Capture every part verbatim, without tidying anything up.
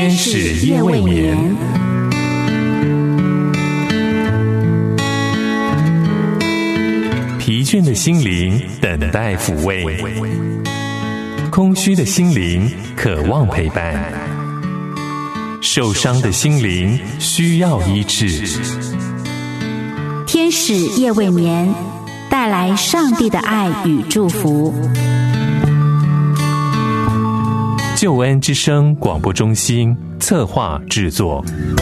天使夜未眠。疲倦的心灵等待抚慰，空虚的心灵渴望陪伴，受伤的心灵需要医治。 天使夜未眠，带来上帝的爱与祝福。 救恩之声广播中心策划制作。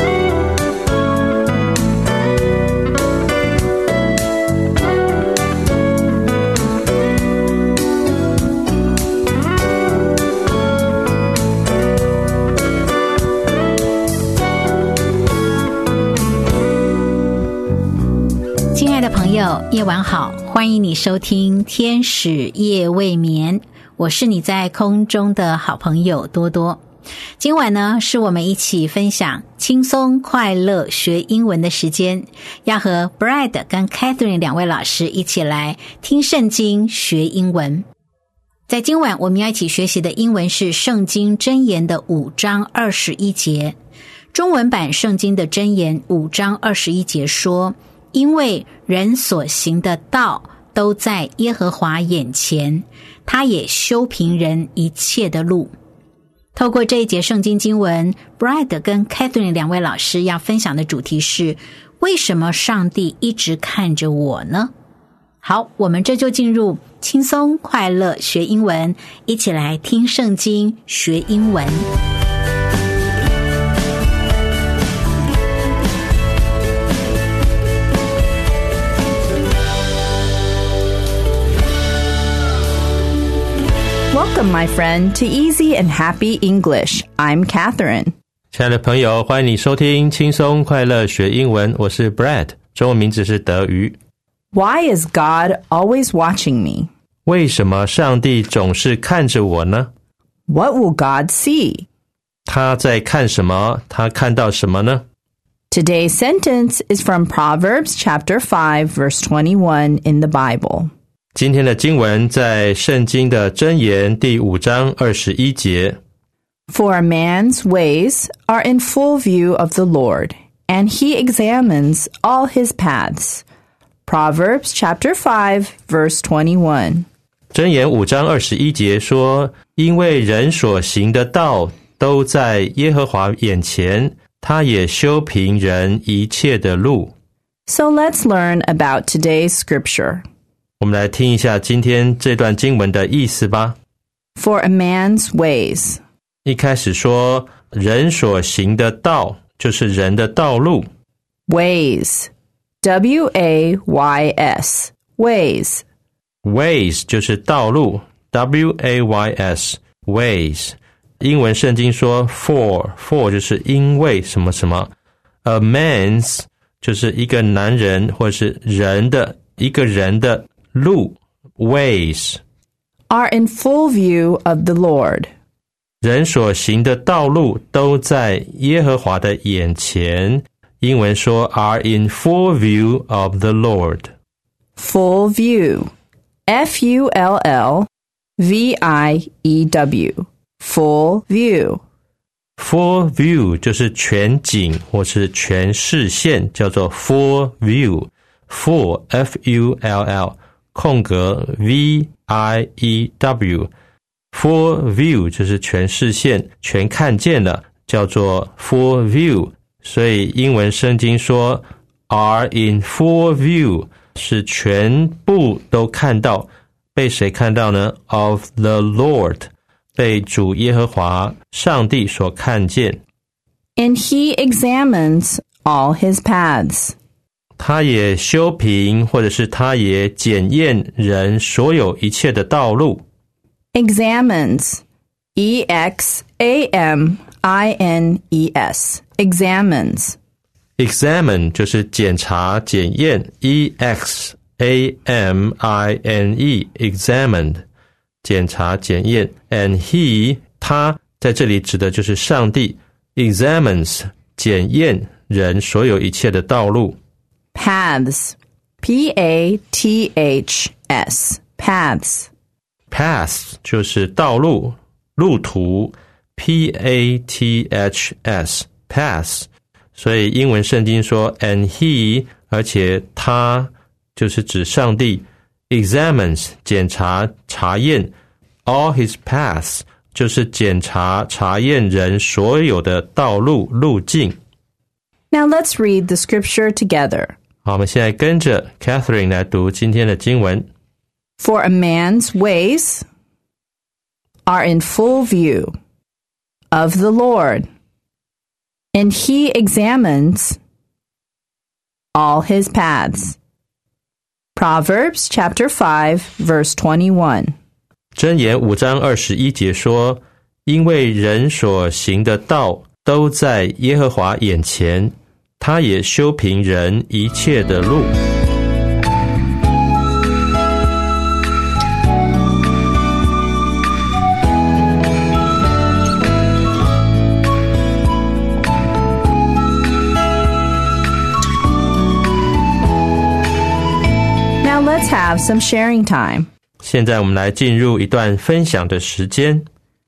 亲爱的朋友，夜晚好，欢迎你收听天使夜未眠，我是你在空中的好朋友多多。今晚呢，是我们一起分享轻松快乐学英文的时间，要和 Brad 跟 Catherine 两位老师一起来听圣经学英文。在今晚我们要一起学习的英文是圣经箴言的五章二十一节。中文版圣经的箴言五章二十一节说，因为人所行的道都在耶和华眼前，他也修平人一切的路。透过这一节圣经经文， Brad 跟 Catherine 两位老师要分享的主题是，为什么上帝一直看着我呢？好，我们这就进入轻松快乐学英文，一起来听圣经学英文。 Welcome, my friend, to Easy and Happy English. I'm Catherine. 亲爱的朋友，欢迎你收听轻松快乐学英文，我是 Brad， 中文名字是德瑜。 Why is God always watching me? 为什么上帝总是看着我呢？ What will God see? 他在看什么？他看到什么呢？ Today's sentence is from Proverbs chapter five, verse twenty-one in the Bible. 今天的经文在圣经的箴言第五章二十一节。 For a man's ways are in full view of the Lord, and he examines all his paths. Proverbs chapter five, verse twenty-one. 箴言五章二十一节说，因为人所行的道都在耶和华眼前，他也修平人一切的路。 So let's learn about today's scripture. 我们来听一下今天这段经文的意思吧。 For a man's ways. 一开始说人所行的道，就是人的道路。 Ways. W A Y S. Ways. Ways 就是道路 W A Y S. Ways. 英文圣经说 for. For 就是因为什么什么。 A man's 就是一个男人或是人的一个人的路 ways are in full view of the Lord. 人所行的道路都在耶和华的眼前。英文说 are in full view of the Lord. Full view. F U L L V I E W. Full view. Full view 就是全景或是全视线，叫做 full view. Full F U L L空格 V I E W Full view 就是全视线全看见了，叫做 full view。 所以英文圣经说 are in full view 是全部都看到。被谁看到呢？ Of the Lord 被主耶和华上帝所看见。 And he examines all his paths. 他也修平或者是他也检验人所有一切的道路。 Examines. E X A M I N E S. Examines. Examine 就是检查检验 E X A M I N E. Examined 检查检验。 And he 他在这里指的就是上帝 Examines 检验人所有一切的道路。 Paths. P A T H S. Paths. Paths 就是道路路途 P A T H S paths， 所以英文圣经说 and he， 而且他就是指上帝 examines 检查查验 all his paths， 就是检查查验人所有的道路路径。 Now let's read the scripture together. 好，我们现在跟着 Catherine 来读今天的经文。 For a man's ways are in full view of the Lord, and he examines all his paths. Proverbs chapter five, verse twenty-one. 箴言五章二十一节说，因为人所行的道都在耶和华眼前，他也修平人一切的路。 Let's have some sharing time. 现在我们来进入一段分享的时间。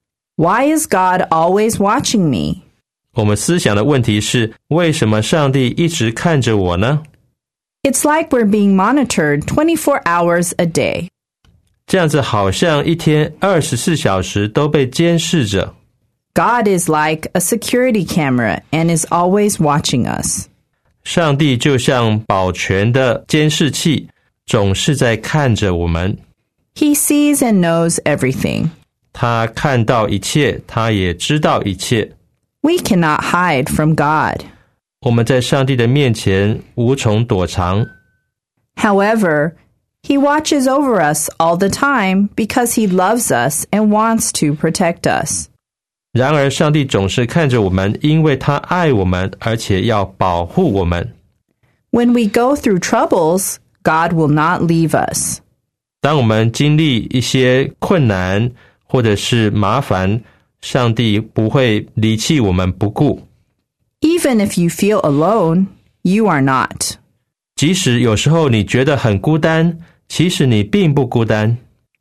Why is God always watching me? 我们思想的问题是，为什么上帝一直看着我呢？ It's like we're being monitored twenty-four hours a day. 这样子好像一天二十四小时都被监视着。 God is like a security camera and is always watching us. 上帝就像保全的监视器，总是在看着我们。 He sees and knows everything. 他看到一切，他也知道一切。 We cannot hide from God. 我们在上帝的面前无从躲藏。 However, He watches over us all the time because He loves us and wants to protect us. 然而上帝总是看着我们，因为他爱我们，而且要保护我们。 When we go through troubles, God will not leave us. 当我们经历一些困难或者是麻烦，上帝不会离弃我们不顾。 Even if you feel alone, you are not. 即使有时候你觉得很孤单，其实你并不孤单。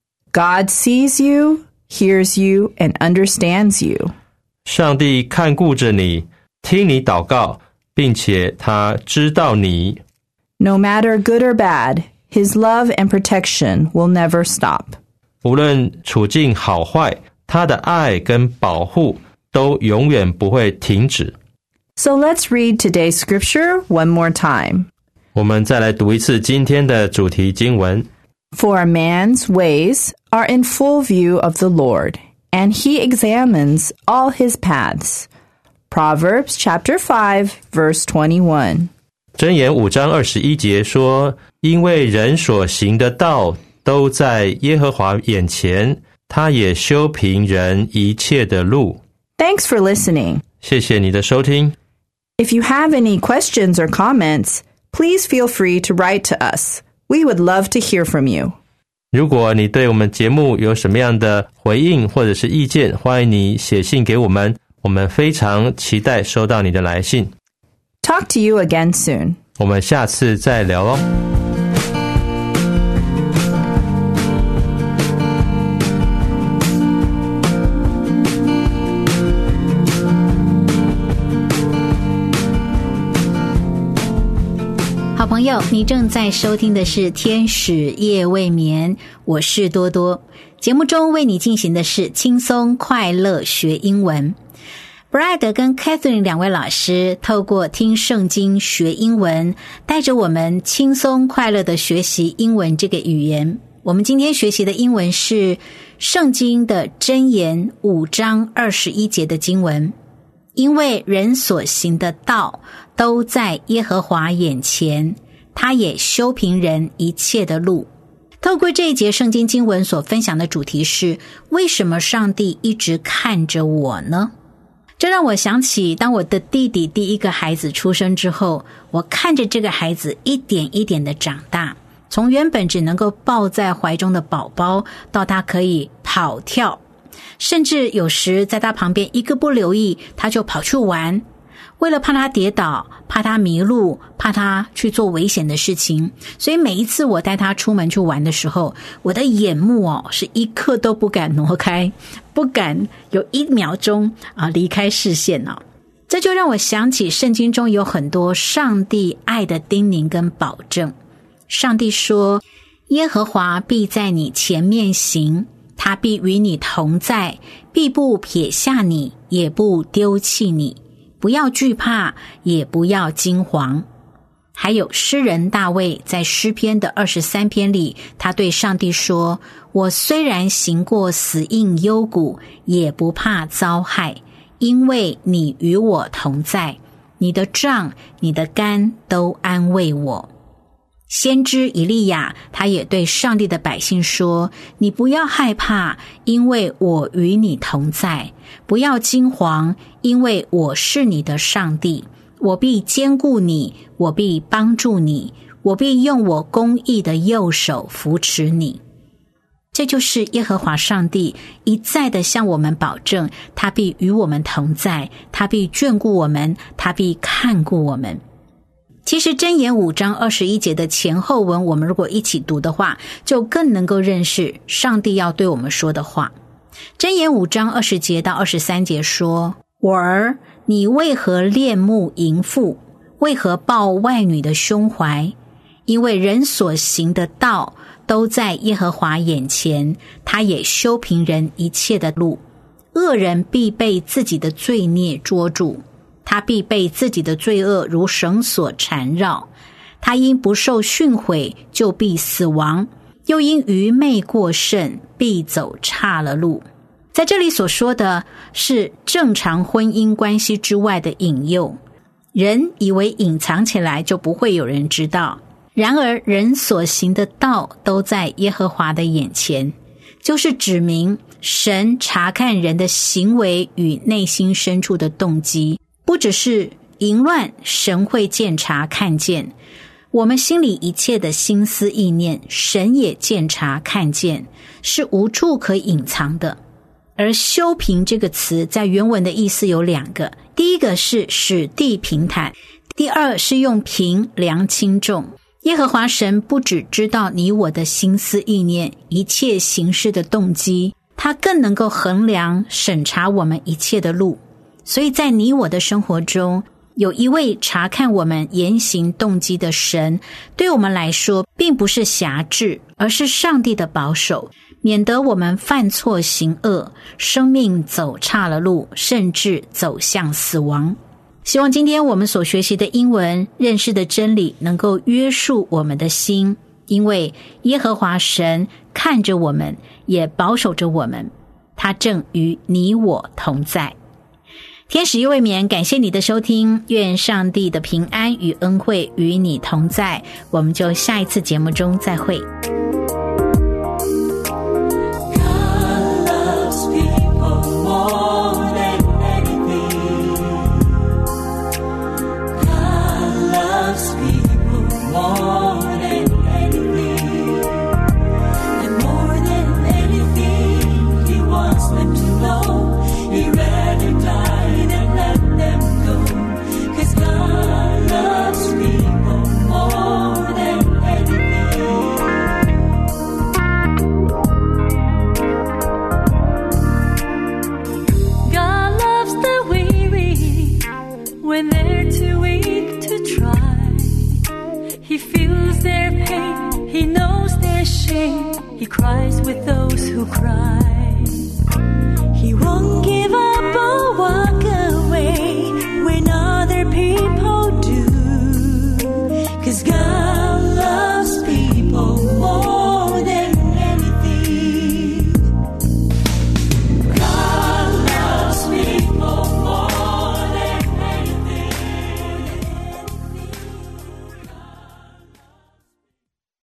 God sees you, hears you, and understands you. 上帝看顾着你，听你祷告，并且他知道你。 No matter good or bad, His love and protection will never stop. 无论处境好坏，他的爱跟保护都永远不会停止。 So let's read today's scripture one more time. 我们再来读一次今天的主题经文。 For a man's ways are in full view of the Lord, and he examines all his paths. Proverbs chapter five, verse twenty-one. 箴言五章二十一节说，因为人所行的道都在耶和华眼前，他也修平人一切的路。 Thanks for listening. 谢谢你的收听。 If you have any questions or comments, please feel free to write to us. We would love to hear from you. 如果你对我们节目有什么样的回应或者是意见，欢迎你写信给我们，我们非常期待收到你的来信。 Talk to you again soon. 我们下次再聊哦。 好朋友，你正在收听的是天使夜未眠，我是多多。节目中为你进行的是轻松快乐学英文。Brad 跟 Catherine 两位老师透过听圣经学英文，带着我们轻松快乐的学习英文这个语言。我们今天学习的英文是圣经的箴言五章二十一节的经文。因为人所行的道都在耶和华眼前，他也修平人一切的路。透过这一节圣经经文所分享的主题是，为什么上帝一直看着我呢？这让我想起，当我的弟弟第一个孩子出生之后，我看着这个孩子一点一点的长大，从原本只能够抱在怀中的宝宝，到他可以跑跳，甚至有时在他旁边一个不留意，他就跑去玩。 为了怕他跌倒，怕他迷路，怕他去做危险的事情，所以每一次我带他出门去玩的时候，我的眼目哦是一刻都不敢挪开，不敢有一秒钟啊离开视线哦。这就让我想起圣经中有很多上帝爱的叮咛跟保证。上帝说，耶和华必在你前面行，他必与你同在，必不撇下你，也不丢弃你，不要惧怕，也不要惊惶。还有诗人大卫在诗篇的二十三篇里，他对上帝说，我虽然行过死荫幽谷，也不怕遭害，因为你与我同在，你的杖你的竿都安慰我。先知以利亚他也对上帝的百姓说，你不要害怕，因为我与你同在，不要惊惶，因为我是你的上帝，我必坚固你，我必帮助你，我必用我公义的右手扶持你。这就是耶和华上帝一再的向我们保证，他必与我们同在，他必眷顾我们，他必看顾我们。其实箴言五章二十一节的前后文，我们如果一起读的话，就更能够认识上帝要对我们说的话。箴言五章二十节到二十三节说，我儿，你为何恋慕淫妇？为何抱外女的胸怀？因为人所行的道都在耶和华眼前，他也修平人一切的路。恶人必被自己的罪孽捉住，他必被自己的罪恶如绳索缠绕，他因不受训诲就必死亡，又因愚昧过甚，必走岔了路。在这里所说的是正常婚姻关系之外的引诱，人以为隐藏起来就不会有人知道，然而人所行的道都在耶和华的眼前，就是指明神查看人的行为与内心深处的动机。不只是淫乱，神会鉴察看见我们心里一切的心思意念，神也鉴察看见，是无处可隐藏的。而修平这个词在原文的意思有两个，第一个是使地平坦，第二是用平量轻重。耶和华神不只知道你我的心思意念，一切行事的动机，他更能够衡量审查我们一切的路。所以在你我的生活中，有一位查看我们言行动机的神，对我们来说并不是辖制，而是上帝的保守，免得我们犯错行恶，生命走岔了路，甚至走向死亡。希望今天我们所学习的英文认识的真理能够约束我们的心，因为耶和华神看着我们，也保守着我们，他正与你我同在。天使夜未眠，感谢你的收听，愿上帝的平安与恩惠与你同在，我们就下一次节目中再会。 When they're too weak to try, He feels their pain, He knows their shame, He cries with those who cry.